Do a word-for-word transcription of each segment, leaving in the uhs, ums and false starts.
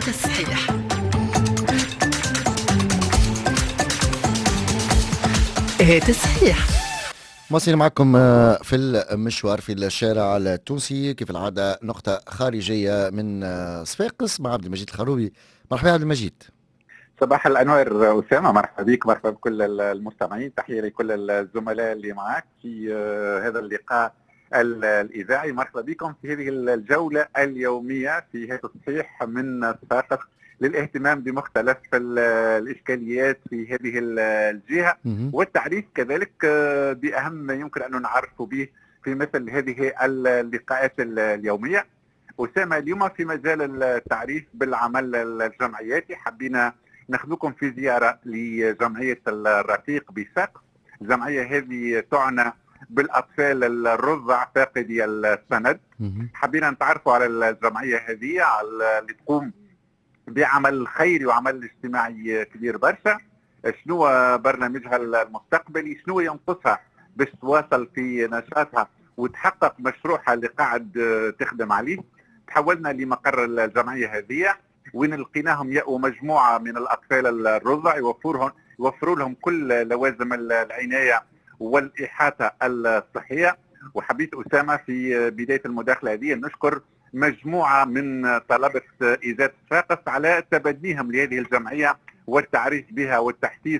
تصحيح. ايه تصحيح. مواصلين معكم في المشوار في الشارع التونسي كيف العادة، نقطة خارجية من صفاقس مع عبد المجيد الخروبي. مرحبا عبد المجيد. صباح الانوار اسامه، مرحبا بك، مرحبا بكل المستمعين، تحيه لكل الزملاء اللي معك في هذا اللقاء الاذاعي. مرحبا بكم في هذه الجوله اليوميه في هذا التصحيح من صفاقس للاهتمام بمختلف الاشكاليات في هذه الجهه والتعريف كذلك باهم ما يمكن ان نعرف به في مثل هذه اللقاءات اليوميه. اسامه، اليوم في مجال التعريف بالعمل الجمعياتي حبينا ناخذكم في زياره لجمعيه الرفيق بساقس. الجمعيه هذه تعنى بالاطفال الرضع فاقدي السند. حبينا نتعرفوا على الجمعيه هذه، على اللي تقوم بعمل خيري وعمل اجتماعي كبير برشا. شنو برنامجها المستقبلي، شنو ينقصها باش تواصل في نشاطها وتحقق مشروعها اللي قاعد تخدم عليه. تحولنا لمقر الجمعيه هذه وين لقيناهم يأووا مجموعه من الاطفال الرضع يوفرهم يوفروا لهم كل لوازم العنايه والاحاطه الصحيه. وحبيت اسامه في بدايه المداخله هذه نشكر مجموعه من طلبه ايزاد صفاقس على تبنيهم لهذه الجمعيه والتعريف بها والتحديث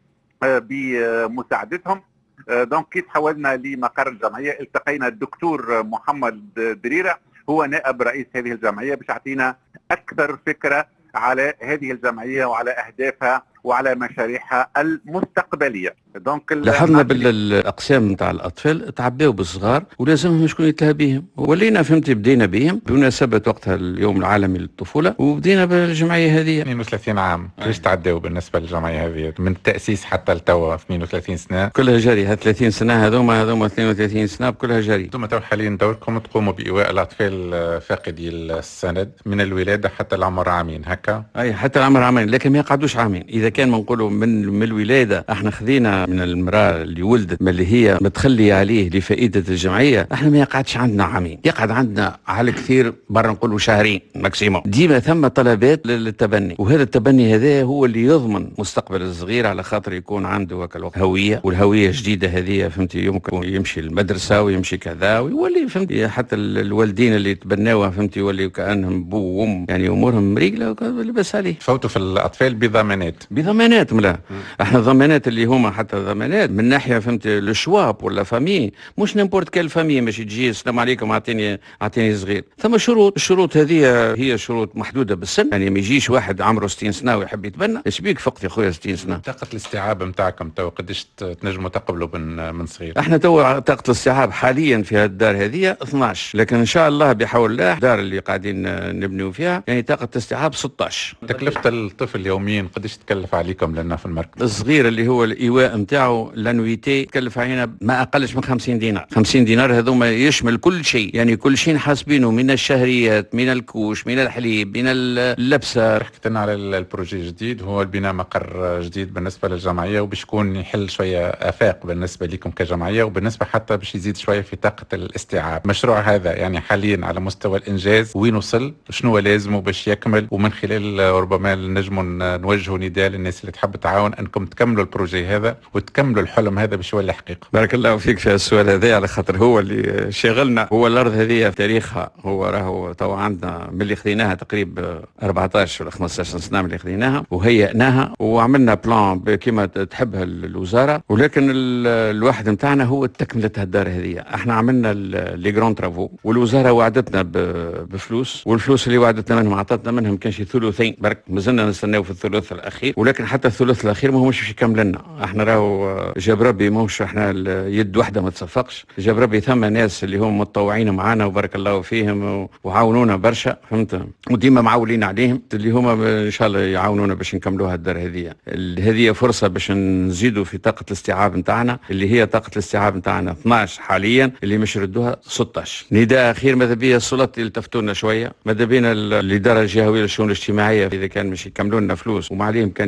بمساعدتهم. دونك كي تحولنا لمقر الجمعيه التقينا الدكتور محمد دريره، هو نائب رئيس هذه الجمعيه، باش يعطينا اكثر فكره على هذه الجمعيه وعلى اهدافها وعلى مشاريعها المستقبليه. دونك لاحظنا بالاقسام نتاع الاطفال تعباو بالصغار ولازمهم شكون يتلهى بهم، ولينا فهمتي بدينا بهم بمناسبه وقتها اليوم العالمي للطفوله، وبدينا بالجمعيه هذه. اثنين وثلاثين عام كيفاش تعداو بالنسبه للجمعيه هذه من التاسيس حتى لتوا اثنين وثلاثين سنه؟ كلها جري، ها ثلاثين سنه هذوما هذوما اثنين وثلاثين سنه كلها جري. انتم تو حاليا دوركم تقوموا بايواء الاطفال فاقدي السند من الولاده حتى العمر عامين هكا؟ اي حتى العمر عامين، لكن ما يقعدوش عامين. اذا كان ما نقولوا من من الولاده، احنا خذينا من المراه اللي ولدت ما اللي هي متخليه عليه لفائده الجمعيه، احنا ما يقعدش عندنا عامين، يقعد عندنا على الكثير برا نقولوا شهرين ماكسيموم. ديما ثم طلبات للتبني، وهذا التبني هذا هو اللي يضمن مستقبل الصغير على خاطر يكون عنده وكل هويه، والهويه جديده هذه فهمتي يمكن يمشي المدرسه ويمشي كذا ويولي فهمتي حتى الوالدين اللي تبناوها فهمتي يولي كانهم بو وام، يعني امورهم مريقله لبس عليه. فوتوا في الاطفال بضمانات بضمانات ملا احنا ضمانات اللي هما حتى ضمانات من ناحيه فهمتي الشواب ولا فامي، مش نيمبورت كال فامي ماشي تجي السلام عليكم اعطيني اعطيني صغير. ثم شروط، الشروط هذه هي شروط محدوده بالسن، يعني ما يجيش واحد عمره ستين سنه ويحب يتبنى. ايش بيك فقط يا خويا ستين سنه؟ طاقه الاستيعاب نتاعكم تو قداش تنجموا تقبلوا من من صغير؟ احنا تو طاقه الاستيعاب حاليا في هذه الدار هذه اثناش، لكن ان شاء الله بحول الله الدار اللي قاعدين نبنيو فيها يعني طاقه الاستيعاب ستطاش. تكلفه الطفل يوميا قداش تكلف عليكم لنا في المركز؟ الصغير اللي هو الايواء نتاعو لانويتي تكلف علينا ما اقلش من خمسين دينار. خمسين دينار هذوما يشمل كل شيء، يعني كل شيء حاسبينه من الشهريات، من الكوش، من الحليب، من اللبسه. حكيت لنا على البروجي الجديد، هو بناء مقر جديد بالنسبه للجمعيه، وباش يكون يحل شويه افاق بالنسبه لكم كجمعيه، وبالنسبه حتى باش يزيد شويه في طاقه الاستيعاب. مشروع هذا يعني حاليا على مستوى الانجاز وين وصل؟ شنو لازمه باش يكمل؟ ومن خلال ربما نجموا نوجهوا نداء للناس اللي تحب تعاون انكم تكملوا البروجي هذا وتكملوا الحلم هذا باش يولي حقيقه. بارك الله فيك في السؤال هذا، على خاطر هو اللي شاغلنا. هو الارض هذه في تاريخها هو راهو تو عندنا من اللي خذيناها تقريبا أربعطاش ولا خمسطاش سنه من اللي خذيناها وهيئناها وعملنا بلان كما تحبها الوزاره، ولكن الواحد نتاعنا هو تكمله الدار هذه. احنا عملنا لي جرون ترافو والوزاره وعدتنا بفلوس، والفلوس اللي وعدتنا منهم عطتنا منهم كان شي ثلثين برك، مازلنا نستناو في الثلث الاخير، ولكن حتى الثلث الاخير ما همش باش يكمل لنا. احنا راهو جاب ربي ماهوش احنا يد واحده ما تصفقش، جاب ربي ثم ناس اللي هم متطوعين معانا وبارك الله فيهم وعاونونا برشا فهمت، وديما معولين عليهم اللي هما ان شاء الله يعاونونا باش نكملوها الدار هذه. هذه فرصه باش نزيدوا في طاقه الاستيعاب نتاعنا اللي هي طاقه الاستيعاب نتاعنا اثناش حاليا، اللي مش ردوها ستطاش. نداء اخير ماذا بيا السلطات يلتفتوا لنا شويه، ماذا بينا الاداره الجهويه للشؤون الاجتماعيه اذا كان مش يكملوا لنا فلوس وما عليهم كان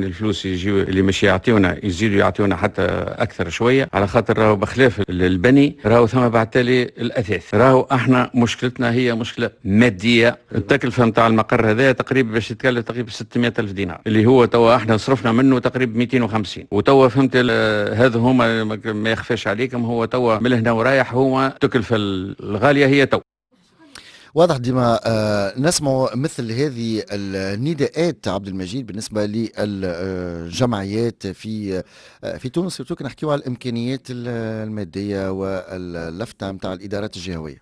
الفلوس يجيو اللي مش يعطيونا يزيدوا يعطيونا حتى اكثر شويه، على خاطر راهو بخلاف البني راهو ثم بعد تالي الاثاث. راهو احنا مشكلتنا هي مشكله ماديه. التكلفه نتاع المقر هذا تقريبا باش يتكلف تقريبا ستمائة ألف دينار، اللي هو توا احنا صرفنا منه تقريبا مئتين وخمسين، وتوا فهمت هذا هما ما يخفاش عليكم، هو توا من هنا ورايح هو التكلفه الغاليه هي تو. واضح ديما آه نسمع مثل هذه النداءات عبد المجيد بالنسبه للجمعيات في آه في تونس، سورتو نحكيو على الامكانيات الماديه واللفته نتاع الادارات الجهويه.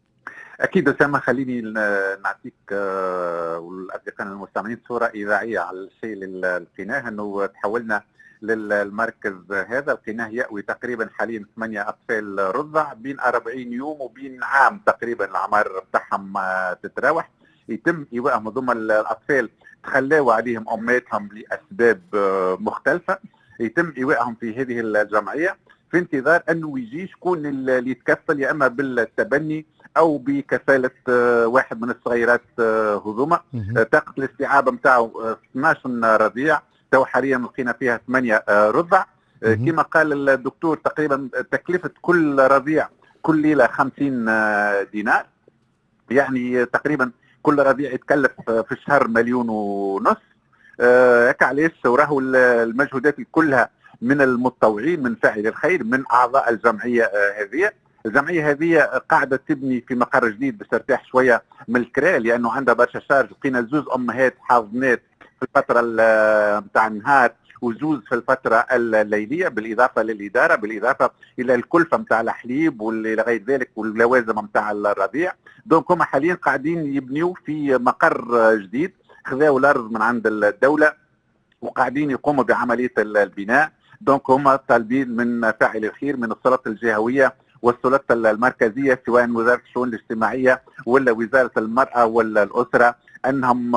اكيد اسامه، خليني نعطيك آه والاصدقاء المستمعين صوره اذاعيه على الشيء اللي لقيناه، انه تحولنا للمركز هذا. لقيناه يأوي تقريبا حاليا ثمانية أطفال رضع بين أربعين يوم وبين عام تقريبا، الأعمار بتاعهم تتراوح. يتم إيواءهم ضمن الأطفال تخلاوا عليهم أمهاتهم لأسباب مختلفة، يتم إيواءهم في هذه الجمعية في انتظار أنه يجي شكون اللي يتكفل، يا إما بالتبني أو بكفالة واحد من الصغيرات هذوما. طاقة الاستيعاب نتاعو اثناش رضيع، تو حاليا لقينا فيها ثمانية رضع. كما قال الدكتور تقريبا تكلفة كل رضيع كل ليلة خمسين دينار، يعني تقريبا كل رضيع يتكلف في الشهر مليون ونص. هكا علاش وراهو المجهودات كلها من المتطوعين، من فاعل الخير، من أعضاء الجمعية هذه. الجمعية هذه قاعدة تبني في مقر جديد باش ترتاح شوية من الكرا، لأنه عندها برشا شارج. لقينا زوز أمهات حاضنات في الفترة نتاع النهار وزوز في الفترة الليلية، بالإضافة للإدارة، بالإضافة إلى الكلفة نتاع الحليب والى غير ذلك واللوازم نتاع الرضيع. دونك هما حاليا قاعدين يبنيوا في مقر جديد، خذاوا الأرض من عند الدولة وقاعدين يقوموا بعملية البناء. دونك هما طالبين من فاعل الخير، من السلطة الجهوية والسلطة المركزية، سواء وزارة الشؤون الاجتماعية ولا وزارة المرأة ولا الأسرة، أنهم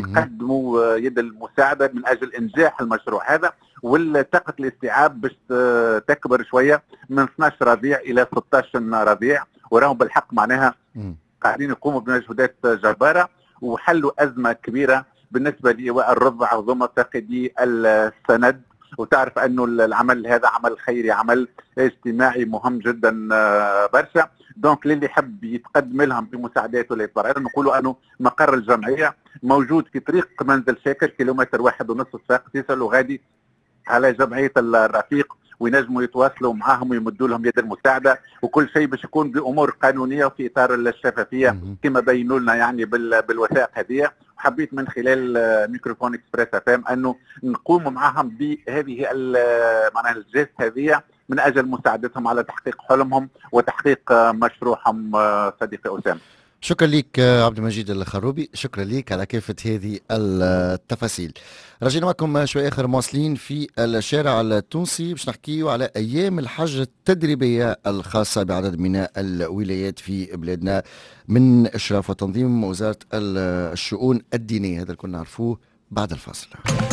يقدموا يد المساعدة من أجل إنجاح المشروع هذا، والطاقة الاستيعاب باش تكبر شوية من اثناش رضيع إلى ستة عشر رضيع. وراهم بالحق معناها قاعدين يقوموا بمجهودات جبارة وحلوا أزمة كبيرة بالنسبة لإيواء الرضع وضم فاقدي السند. وتعرف أنه العمل هذا عمل خيري، عمل اجتماعي مهم جدا برشا. دونك للي يحب يتقدم لهم بمساعدات ولا يتبرع، نقولوا انه مقر الجمعيه موجود في طريق منزل شاكر كيلومتر واحد ونص الساق، يصلوا غادي على جمعيه الرفيق وينجموا يتواصلوا معاهم ويمدوا لهم يد المساعده، وكل شيء باش يكون بامور قانونيه وفي اطار الشفافيه كما بينوا لنا يعني بالوثائق هذه. حبيت من خلال ميكروفون اكسبريس اف ام انه نقوم معاهم بهذه معناها الجهات هذه من اجل مساعدتهم على تحقيق حلمهم وتحقيق مشروعهم. صديقي اسامه، شكرا لك عبد المجيد الخروبي، شكرا لك على كافة هذه التفاصيل. رجعنا معكم شوي اخر مواصلين في الشارع التونسي باش نحكيو على ايام الحج التدريبيه الخاصه بعدد من الولايات في بلادنا من اشراف وتنظيم وزاره الشؤون الدينيه. هذا اللي كنا نعرفوه بعد الفاصل.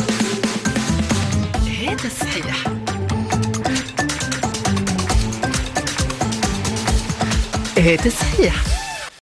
هذا صحيح. هذا صحيح.